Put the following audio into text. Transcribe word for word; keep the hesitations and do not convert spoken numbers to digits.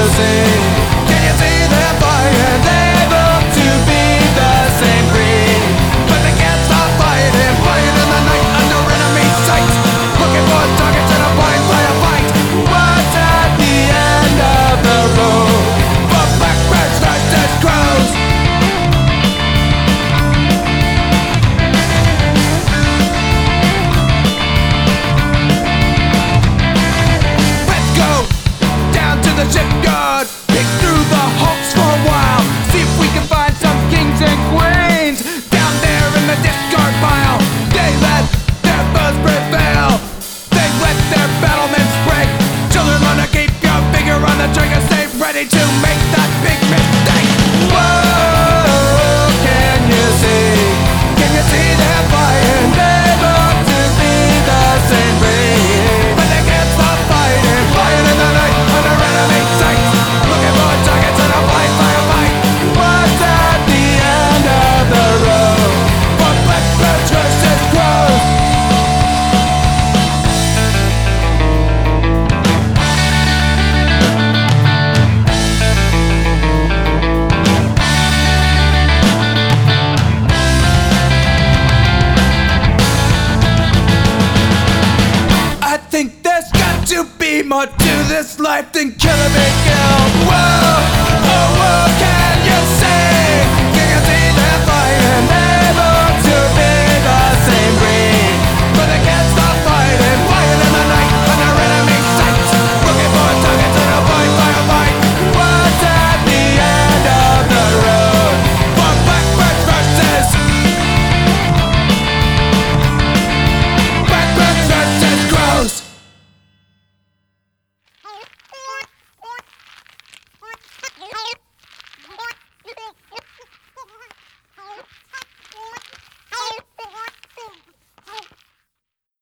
see? Can you see their fire? They look to be the same breed, but they can't stop fighting, fighting in the night under enemy sight, looking for targets in a blind fire fight. What's at the end of the road for blackbirds versus crows? Let's go down to the shipyard, pick through the hulks for a while, see if we can find some kings and queens down there in the discard pile. They let their foes prevail, they let their battlements break. Children learn to keep your finger on the trigger, stay ready to make that big mistake. Whoa, can you see? Can you see their fire? They look to be the same breed, but they can't stop fighting, fighting in the night under enemy sight, looking for targets in a blind fire fight. What's at the end of the road for blackbirds versus crows? I think there's got to be more to this life than kill or be killed. Whoa!